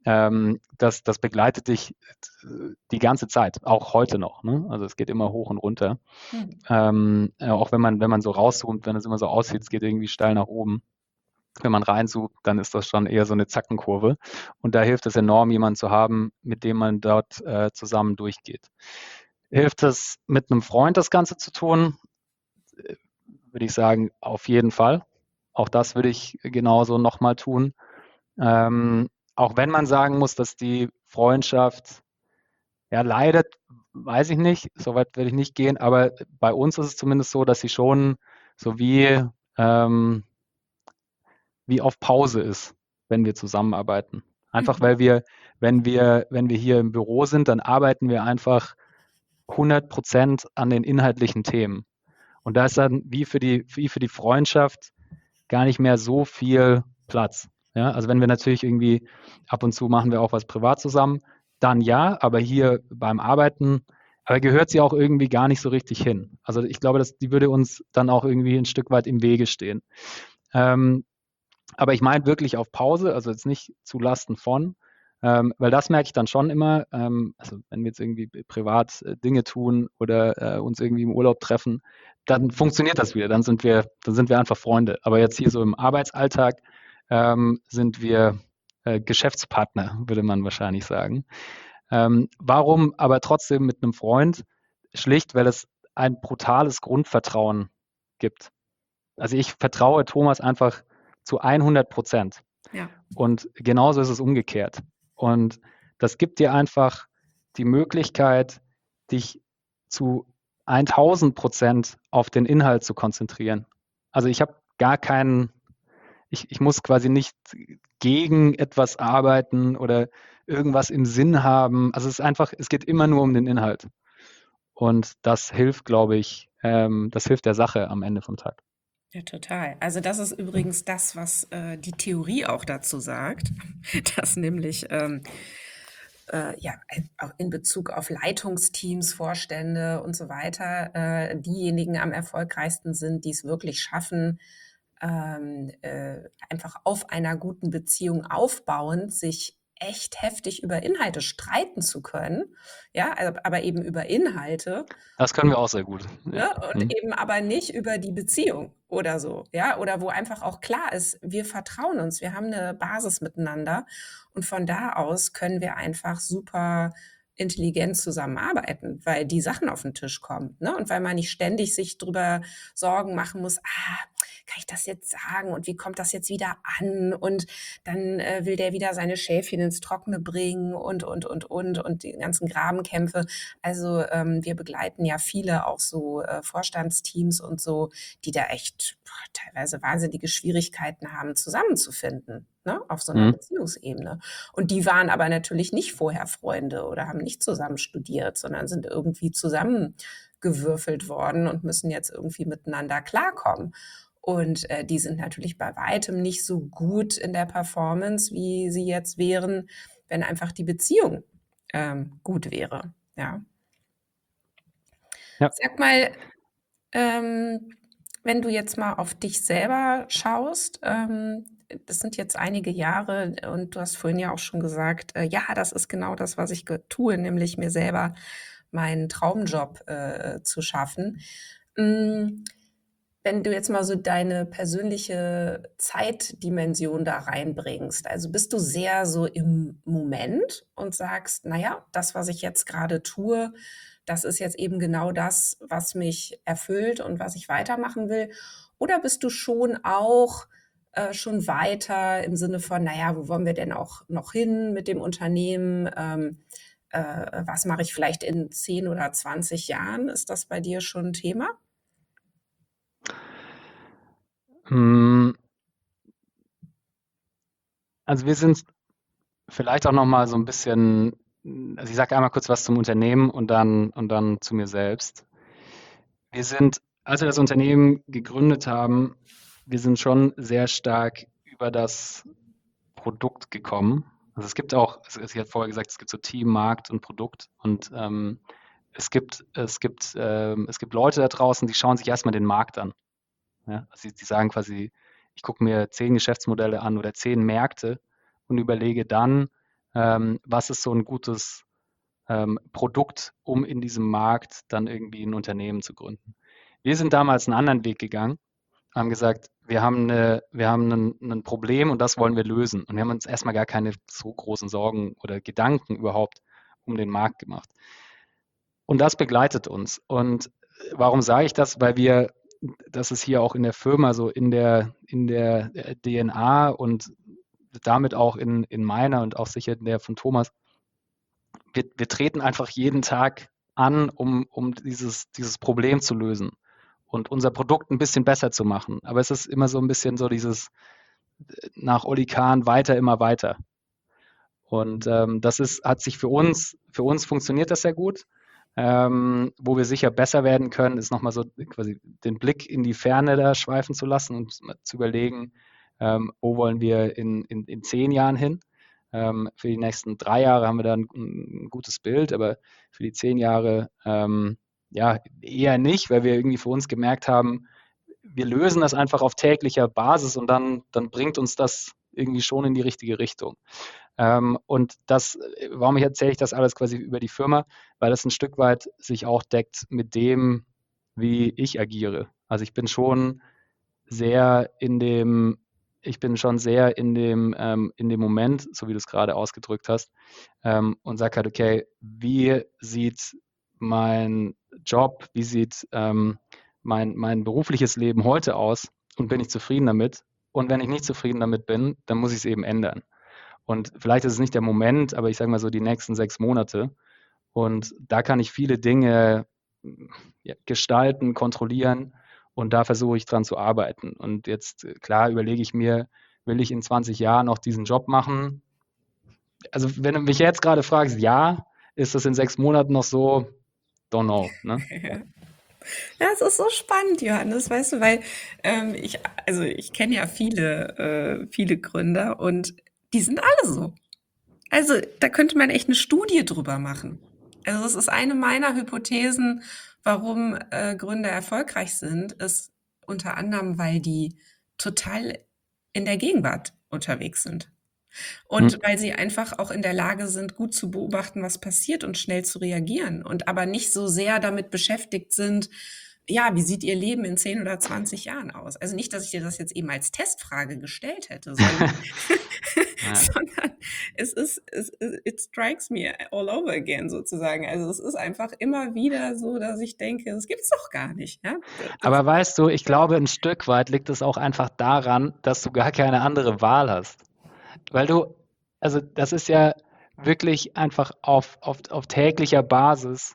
Das begleitet dich die ganze Zeit, auch heute noch. Ne? Also es geht immer hoch und runter. Mhm. Auch wenn man so rauszoomt, wenn es immer so aussieht, es geht irgendwie steil nach oben. Wenn man reinzoomt, dann ist das schon eher so eine Zackenkurve. Und da hilft es enorm, jemanden zu haben, mit dem man dort zusammen durchgeht. Hilft es, mit einem Freund das Ganze zu tun? Würde ich sagen, auf jeden Fall. Auch das würde ich genauso nochmal tun. Auch wenn man sagen muss, dass die Freundschaft ja leidet, weiß ich nicht, so weit würde ich nicht gehen, aber bei uns ist es zumindest so, dass sie schon so ähm, wie auf Pause ist, wenn wir zusammenarbeiten. Einfach Mhm. weil wenn wir hier im Büro sind, dann arbeiten wir einfach 100% an den inhaltlichen Themen. Und da ist dann wie für die Freundschaft gar nicht mehr so viel Platz. Ja, also wenn wir natürlich irgendwie ab und zu machen wir auch was privat zusammen, dann ja, aber hier beim Arbeiten, aber gehört sie auch irgendwie gar nicht so richtig hin. Also ich glaube, die würde uns dann auch irgendwie ein Stück weit im Wege stehen. Ähm, aber ich meine wirklich auf Pause, also jetzt nicht zu Lasten von, weil das merke ich dann schon immer, also wenn wir jetzt irgendwie privat Dinge tun oder uns irgendwie im Urlaub treffen, dann funktioniert das wieder, dann sind wir einfach Freunde. Aber jetzt hier so im Arbeitsalltag sind wir Geschäftspartner, würde man wahrscheinlich sagen. Warum aber trotzdem mit einem Freund? Schlicht, weil es ein brutales Grundvertrauen gibt. Also ich vertraue Thomas einfach zu 100%. Ja. Und genauso ist es umgekehrt. Und das gibt dir einfach die Möglichkeit, dich zu 1000% auf den Inhalt zu konzentrieren. Also ich habe gar keinen, ich muss quasi nicht gegen etwas arbeiten oder irgendwas im Sinn haben. Also es ist einfach, es geht immer nur um den Inhalt. Und das hilft, glaube ich, das hilft der Sache am Ende vom Tag. Ja, total. Also das ist übrigens das, was die Theorie auch dazu sagt, dass nämlich ja, auch in Bezug auf Leitungsteams, Vorstände und so weiter, diejenigen am erfolgreichsten sind, die es wirklich schaffen, einfach auf einer guten Beziehung aufbauend, sich echt heftig über Inhalte streiten zu können, ja, also, aber eben über Inhalte. Das können wir auch sehr gut. Ja. Ne? Und Mhm. eben aber nicht über die Beziehung oder so, ja, oder wo einfach auch klar ist, wir vertrauen uns, wir haben eine Basis miteinander und von da aus können wir einfach super intelligent zusammenarbeiten, weil die Sachen auf den Tisch kommen, ne? Und weil man nicht ständig sich drüber Sorgen machen muss: kann ich das jetzt sagen und wie kommt das jetzt wieder an? Und dann will der wieder seine Schäfchen ins Trockene bringen und die ganzen Grabenkämpfe. Also wir begleiten ja viele auch so Vorstandsteams und so, die da echt teilweise wahnsinnige Schwierigkeiten haben, zusammenzufinden, ne, auf so einer Mhm. Beziehungsebene. Und die waren aber natürlich nicht vorher Freunde oder haben nicht zusammen studiert, sondern sind irgendwie zusammengewürfelt worden und müssen jetzt irgendwie miteinander klarkommen. Und die sind natürlich bei weitem nicht so gut in der Performance, wie sie jetzt wären, wenn einfach die Beziehung gut wäre. Ja. Ja. Sag mal, wenn du jetzt mal auf dich selber schaust, das sind jetzt einige Jahre und du hast vorhin ja auch schon gesagt, ja, das ist genau das, was ich tue, nämlich mir selber meinen Traumjob zu schaffen. Mm, Wenn du jetzt mal so deine persönliche Zeitdimension da reinbringst, also bist du sehr so im Moment und sagst, naja, das, was ich jetzt gerade tue, das ist jetzt eben genau das, was mich erfüllt und was ich weitermachen will? Oder bist du schon auch schon weiter im Sinne von, naja, wo wollen wir denn auch noch hin mit dem Unternehmen? Was mache ich vielleicht in 10 oder 20 Jahren? Ist das bei dir schon ein Thema? Hm, also wir sind vielleicht auch noch mal so ein bisschen, also ich sage einmal kurz was zum Unternehmen und dann zu mir selbst. Wir sind, als wir das Unternehmen gegründet haben, wir sind schon sehr stark über das Produkt gekommen. Also es gibt auch, also ich hatte vorher gesagt, es gibt so Team, Markt und Produkt und es gibt Leute da draußen, die schauen sich erstmal den Markt an. Ja? Also die sagen quasi, ich gucke mir 10 Geschäftsmodelle an oder 10 Märkte und überlege dann, was ist so ein gutes Produkt, um in diesem Markt dann irgendwie ein Unternehmen zu gründen. Wir sind damals einen anderen Weg gegangen, haben gesagt, wir haben ein Problem und das wollen wir lösen. Und wir haben uns erstmal gar keine so großen Sorgen oder Gedanken überhaupt um den Markt gemacht. Und das begleitet uns. Und warum sage ich das? Weil das ist hier auch in der Firma so in der DNA und damit auch in meiner und auch sicher in der von Thomas. Wir treten einfach jeden Tag an, um dieses Problem zu lösen und unser Produkt ein bisschen besser zu machen. Aber es ist immer so ein bisschen so dieses nach Oli Kahn weiter, immer weiter. Und hat sich für uns funktioniert das sehr gut. Wo wir sicher besser werden können, ist nochmal so quasi den Blick in die Ferne da schweifen zu lassen und zu überlegen, wo wollen wir in 10 Jahren hin. Für die nächsten 3 Jahre haben wir da ein gutes Bild, aber für die 10 Jahre ja eher nicht, weil wir irgendwie für uns gemerkt haben, wir lösen das einfach auf täglicher Basis und dann bringt uns das irgendwie schon in die richtige Richtung. Und warum erzähle ich das alles quasi über die Firma? Weil das ein Stück weit sich auch deckt mit dem, wie ich agiere. Also sehr in dem, ich bin schon sehr in dem Moment, so wie du es gerade ausgedrückt hast, und sage halt, okay, wie sieht mein Job, wie sieht mein berufliches Leben heute aus und bin ich zufrieden damit? Und wenn ich nicht zufrieden damit bin, dann muss ich es eben ändern. Und vielleicht ist es nicht der Moment, aber ich sage mal so die nächsten 6 Monate. Und da kann ich viele Dinge ja, gestalten, kontrollieren und da versuche ich dran zu arbeiten. Und jetzt, klar, überlege ich mir, will ich in 20 Jahren noch diesen Job machen? Also, wenn du mich jetzt gerade fragst, ja, ist das in 6 Monaten noch so? Don't know. Ne? Ja, es ist so spannend, Johannes, weißt du, weil also ich kenne ja viele Gründer und die sind alle so. Also da könnte man echt eine Studie drüber machen. Also das ist eine meiner Hypothesen, warum Gründer erfolgreich sind, ist unter anderem, weil die total in der Gegenwart unterwegs sind. Hm. Und weil sie einfach auch in der Lage sind, gut zu beobachten, was passiert und schnell zu reagieren und aber nicht so sehr damit beschäftigt sind, ja, wie sieht ihr Leben in 10 oder 20 Jahren aus? Also nicht, dass ich dir das jetzt eben als Testfrage gestellt hätte, sondern Ja. sondern it strikes me all over again sozusagen. Also es ist einfach immer wieder so, dass ich denke, das gibt's doch gar nicht. Ja? Das, Aber weißt du, ich glaube, ein Stück weit liegt es auch einfach daran, dass du gar keine andere Wahl hast. Weil du, also das ist ja wirklich einfach auf täglicher Basis.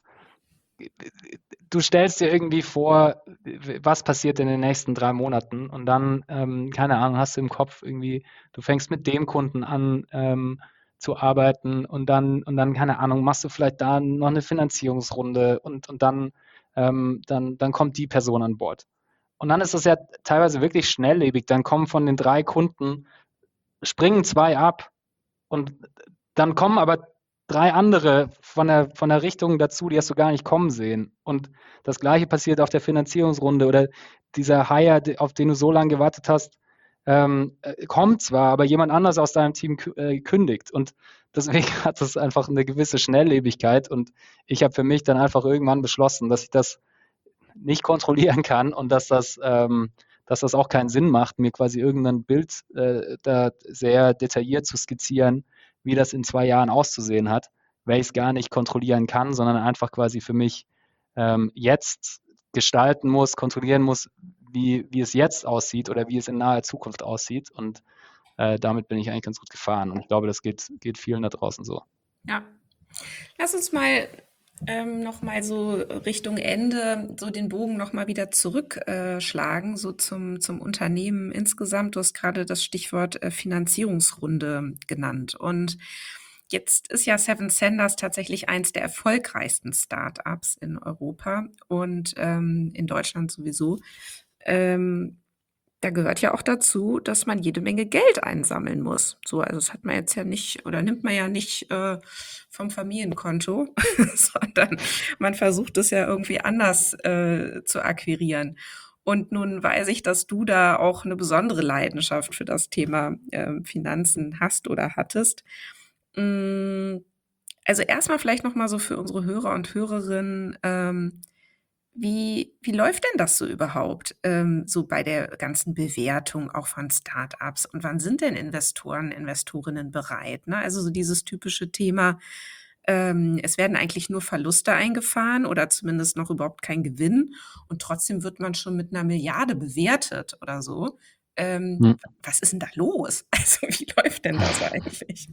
Du stellst dir irgendwie vor, was passiert in den nächsten 3 Monaten und dann, keine Ahnung, hast du im Kopf irgendwie, du fängst mit dem Kunden an zu arbeiten und dann, keine Ahnung, machst du vielleicht da noch eine Finanzierungsrunde und dann kommt die Person an Bord. Und dann ist das ja teilweise wirklich schnelllebig. Dann kommen von den 3 Kunden, springen 2 ab und dann kommen aber 3 andere von der Richtung dazu, die hast du gar nicht kommen sehen. Und das Gleiche passiert auf der Finanzierungsrunde oder dieser Hire, auf den du so lange gewartet hast, kommt zwar, aber jemand anders aus deinem Team kündigt. Und deswegen hat es einfach eine gewisse Schnelllebigkeit. Und ich habe für mich dann einfach irgendwann beschlossen, dass ich das nicht kontrollieren kann und dass das auch keinen Sinn macht, mir quasi irgendein Bild da sehr detailliert zu skizzieren, wie das in 2 Jahren auszusehen hat, weil ich es gar nicht kontrollieren kann, sondern einfach quasi für mich jetzt gestalten muss, kontrollieren muss, wie es jetzt aussieht oder wie es in naher Zukunft aussieht. Und damit bin ich eigentlich ganz gut gefahren. Und ich glaube, das geht vielen da draußen so. ja. Lass uns mal noch mal so Richtung Ende so den Bogen noch mal wieder zurückschlagen, so zum Unternehmen insgesamt. Du hast gerade das Stichwort Finanzierungsrunde genannt. Und jetzt ist ja Seven Senders tatsächlich eins der erfolgreichsten Startups in Europa und in Deutschland sowieso. Ähm, Da gehört ja auch dazu, dass man jede Menge Geld einsammeln muss. So, also das hat man jetzt ja nicht oder nimmt man ja nicht vom Familienkonto, sondern man versucht es ja irgendwie anders zu akquirieren. Und nun weiß ich, dass du da auch eine besondere Leidenschaft für das Thema Finanzen hast oder hattest. Mm, Also erstmal vielleicht noch mal so für unsere Hörer und Hörerinnen. Wie läuft denn das so überhaupt, so bei der ganzen Bewertung auch von Startups? Und wann sind denn Investoren, Investorinnen bereit? Ne? Also so dieses typische Thema, es werden eigentlich nur Verluste eingefahren oder zumindest noch überhaupt kein Gewinn und trotzdem wird man schon mit einer Milliarde bewertet oder so. Hm. Was ist denn da los? Also wie läuft denn das eigentlich?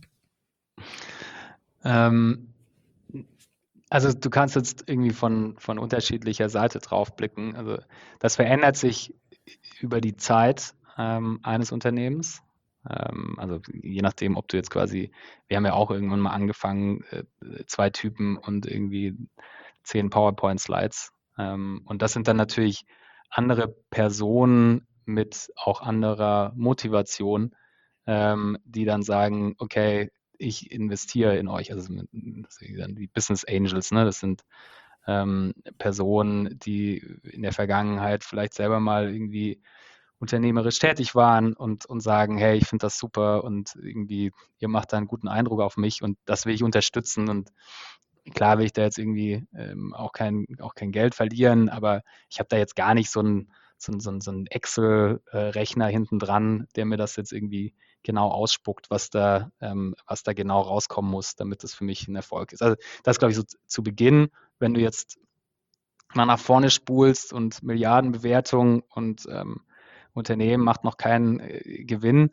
Ähm, Also du kannst jetzt irgendwie von unterschiedlicher Seite drauf blicken. Also das verändert sich über die Zeit eines Unternehmens. Also je nachdem, ob du jetzt quasi, wir haben ja auch irgendwann mal angefangen, 2 Typen und irgendwie 10 PowerPoint-Slides. Und das sind dann natürlich andere Personen mit auch anderer Motivation, die dann sagen, okay, ich investiere in euch. Also das sind dann die Business Angels, ne? Das sind Personen, die in der Vergangenheit vielleicht selber mal irgendwie unternehmerisch tätig waren und sagen, hey, ich finde das super und irgendwie, ihr macht da einen guten Eindruck auf mich und das will ich unterstützen. Und klar will ich da jetzt irgendwie auch kein Geld verlieren, aber ich habe da jetzt gar nicht so einen Excel-Rechner hinten dran, der mir das jetzt irgendwie genau ausspuckt, was da genau rauskommen muss, damit das für mich ein Erfolg ist. Also das glaube ich so zu Beginn, wenn du jetzt mal nach vorne spulst und Milliardenbewertung und Unternehmen macht noch keinen Gewinn.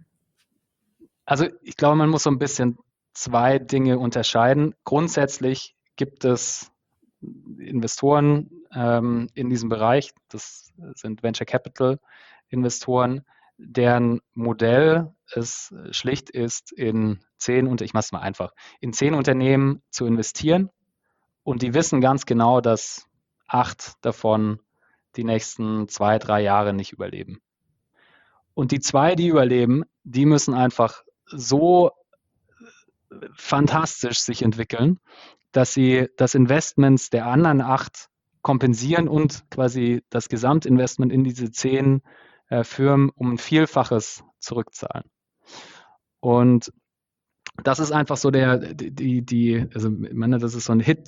Also ich glaube, man muss so ein bisschen 2 Dinge unterscheiden. Grundsätzlich gibt es Investoren in diesem Bereich, das sind Venture Capital Investoren, deren Modell es schlicht ist, ich mache es mal einfach, in 10 Unternehmen zu investieren und die wissen ganz genau, dass 8 davon die nächsten 2, 3 Jahre nicht überleben. Und die 2, die überleben, die müssen einfach so fantastisch sich entwickeln, dass sie das Investments der anderen 8 kompensieren und quasi das Gesamtinvestment in diese 10 Firmen um ein Vielfaches zurückzahlen. Und das ist einfach so also ich meine, das ist so ein Hit,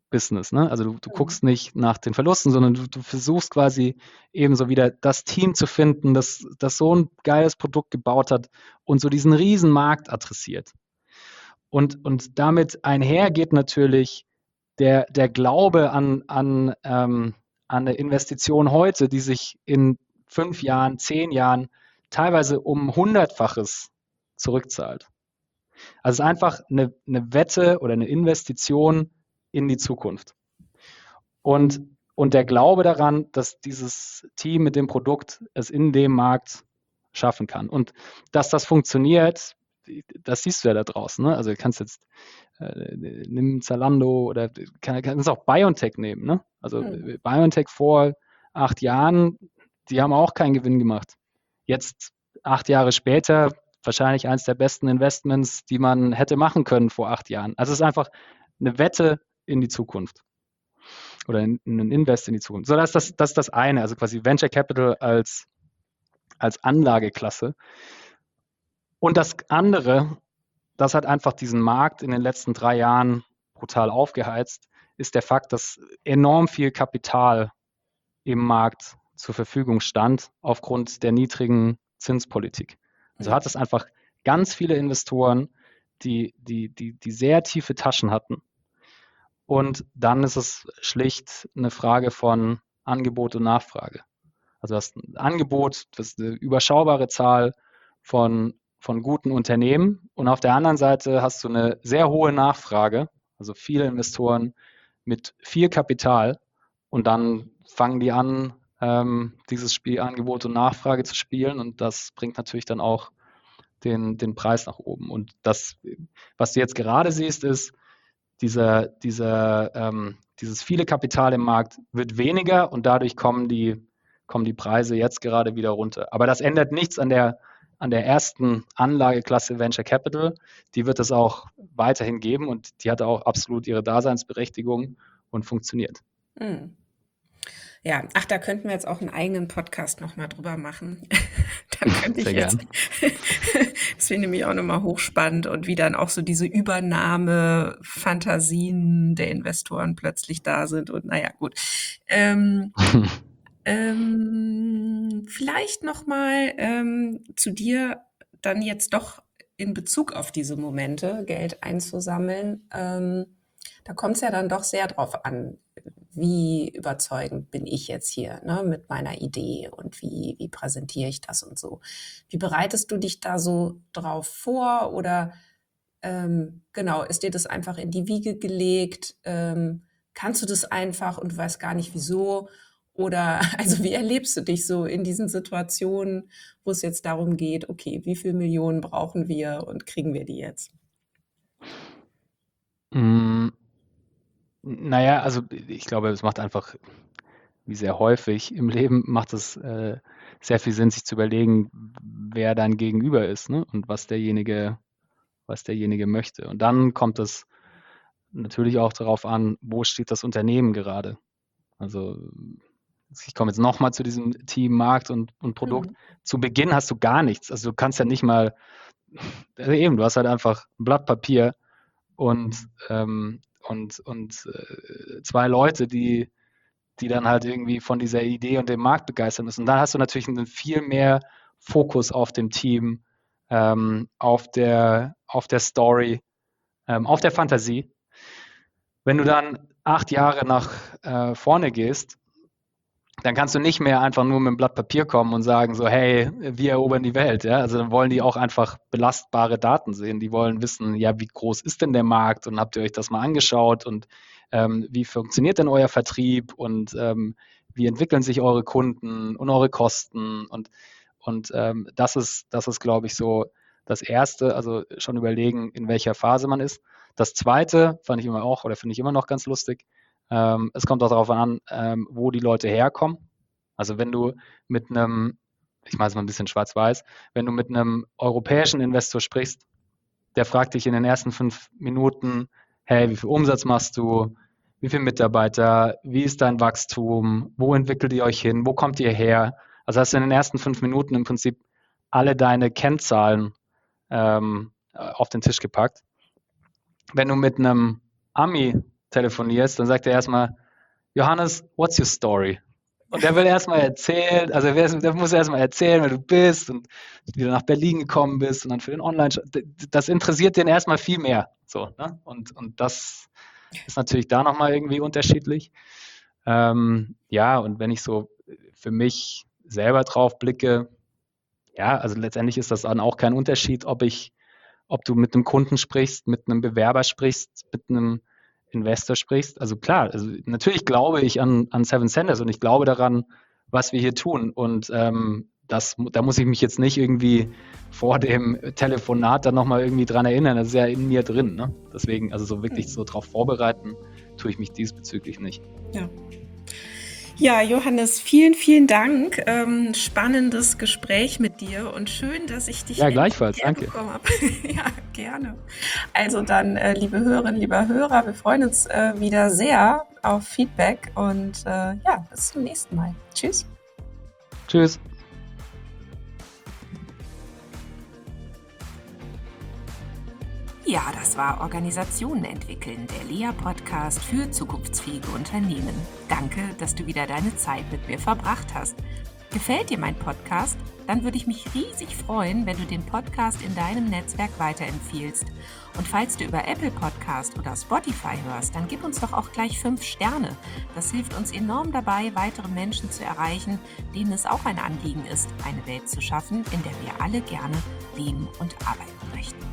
Business, ne? Also du guckst nicht nach den Verlusten, sondern du versuchst quasi eben so wieder das Team zu finden, das so ein geiles Produkt gebaut hat und so diesen riesen Markt adressiert. Und damit einher geht natürlich der Glaube an eine Investition heute, die sich in 5 Jahren, 10 Jahren teilweise um Hundertfaches zurückzahlt. Also es ist einfach eine Wette oder eine Investition in die Zukunft. Und der Glaube daran, dass dieses Team mit dem Produkt es in dem Markt schaffen kann. Und dass das funktioniert, das siehst du ja da draußen. Ne? Also du kannst jetzt nimm Zalando oder kannst auch BioNTech nehmen. Ne? Also BioNTech vor 8 Jahren, die haben auch keinen Gewinn gemacht. Jetzt 8 Jahre später wahrscheinlich eines der besten Investments, die man hätte machen können vor 8 Jahren. Also es ist einfach eine Wette in die Zukunft oder ein Invest in die Zukunft. So, das ist das eine, also quasi Venture Capital als Anlageklasse. Und das andere, das hat einfach diesen Markt in den letzten 3 Jahren brutal aufgeheizt, ist der Fakt, dass enorm viel Kapital im Markt zur Verfügung stand aufgrund der niedrigen Zinspolitik. Also hat es einfach ganz viele Investoren, die sehr tiefe Taschen hatten. Und dann ist es schlicht eine Frage von Angebot und Nachfrage. Also das Angebot, das ist eine überschaubare Zahl von guten Unternehmen. Und auf der anderen Seite hast du eine sehr hohe Nachfrage, also viele Investoren mit viel Kapital. Und dann fangen die an, dieses Spiel Angebot und Nachfrage zu spielen. Und das bringt natürlich dann auch den Preis nach oben. Und das, was du jetzt gerade siehst, ist, dieses viele Kapital im Markt wird weniger und dadurch kommen die Preise jetzt gerade wieder runter. Aber das ändert nichts an der ersten Anlageklasse Venture Capital. Die wird es auch weiterhin geben und die hat auch absolut ihre Daseinsberechtigung und funktioniert. Ja, ach, da könnten wir jetzt auch einen eigenen Podcast nochmal drüber machen. Dann könnte ich Sehr jetzt, gern. das finde ich nämlich auch nochmal hochspannend und wie dann auch so diese Übernahme-Fantasien der Investoren plötzlich da sind und naja, gut. Vielleicht nochmal zu dir dann jetzt doch in Bezug auf diese Momente Geld einzusammeln. Da kommt es ja dann doch sehr drauf an, wie überzeugend bin ich jetzt hier, ne, mit meiner Idee und wie präsentiere ich das und so. Wie bereitest du dich da so drauf vor oder genau, ist dir das einfach in die Wiege gelegt? Kannst du das einfach und du weißt gar nicht wieso? Oder also wie erlebst du dich so in diesen Situationen, wo es jetzt darum geht, okay, wie viele Millionen brauchen wir und kriegen wir die jetzt? Naja, also ich glaube, es macht einfach, wie sehr häufig im Leben, macht es sehr viel Sinn, sich zu überlegen, wer dein Gegenüber ist, ne? Und was derjenige möchte. Und dann kommt es natürlich auch darauf an, wo steht das Unternehmen gerade. Also ich komme jetzt nochmal zu diesem Team Markt und Produkt. Zu Beginn hast du gar nichts. Also du kannst ja nicht mal, also eben, du hast halt einfach ein Blatt Papier und 2 Leute, die dann halt irgendwie von dieser Idee und dem Markt begeistern müssen. Und dann hast du natürlich einen viel mehr Fokus auf dem Team, auf der Story, auf der Fantasie. Wenn du dann 8 Jahre nach vorne gehst, dann kannst du nicht mehr einfach nur mit einem Blatt Papier kommen und sagen so, hey, wir erobern die Welt. Ja? Also dann wollen die auch einfach belastbare Daten sehen. Die wollen wissen, ja, wie groß ist denn der Markt und habt ihr euch das mal angeschaut und wie funktioniert denn euer Vertrieb und wie entwickeln sich eure Kunden und eure Kosten und das ist, glaube ich, so das Erste, also schon überlegen, in welcher Phase man ist. Das Zweite fand ich immer auch oder finde ich immer noch ganz lustig. Es kommt auch darauf an, wo die Leute herkommen. Also wenn du mit einem, ich mache es mal ein bisschen schwarz-weiß, wenn du mit einem europäischen Investor sprichst, der fragt dich in den ersten 5 Minuten, hey, wie viel Umsatz machst du? Wie viele Mitarbeiter? Wie ist dein Wachstum? Wo entwickelt ihr euch hin? Wo kommt ihr her? Also hast du in den ersten 5 Minuten im Prinzip alle deine Kennzahlen auf den Tisch gepackt. Wenn du mit einem Ami telefonierst, dann sagt er erstmal, Johannes, what's your story? Und der will erstmal erzählen, also der muss erstmal erzählen, wer du bist und wie du nach Berlin gekommen bist und dann für den Online-Shop. Das interessiert den erstmal viel mehr. So, ne? Und das ist natürlich da nochmal irgendwie unterschiedlich. Ja, und wenn ich so für mich selber drauf blicke, ja, also letztendlich ist das dann auch kein Unterschied, ob du mit einem Kunden sprichst, mit einem Bewerber sprichst, mit einem Investor sprichst. Also klar, also natürlich glaube ich an Seven Centers und ich glaube daran, was wir hier tun. Und da muss ich mich jetzt nicht irgendwie vor dem Telefonat dann nochmal irgendwie dran erinnern. Das ist ja in mir drin. Ne? Deswegen, also so wirklich so drauf vorbereiten, tue ich mich diesbezüglich nicht. Ja. Ja, Johannes, vielen, vielen Dank. Spannendes Gespräch mit dir und schön, dass ich dich gleichfalls, danke. bekommen habe. Ja, gerne. Also dann, liebe Hörerinnen, lieber Hörer, wir freuen uns wieder sehr auf Feedback und bis zum nächsten Mal. Tschüss. Tschüss. Ja, das war Organisationen entwickeln, der Lea-Podcast für zukunftsfähige Unternehmen. Danke, dass du wieder deine Zeit mit mir verbracht hast. Gefällt dir mein Podcast? Dann würde ich mich riesig freuen, wenn du den Podcast in deinem Netzwerk weiterempfiehlst. Und falls du über Apple Podcast oder Spotify hörst, dann gib uns doch auch gleich 5 Sterne. Das hilft uns enorm dabei, weitere Menschen zu erreichen, denen es auch ein Anliegen ist, eine Welt zu schaffen, in der wir alle gerne leben und arbeiten möchten.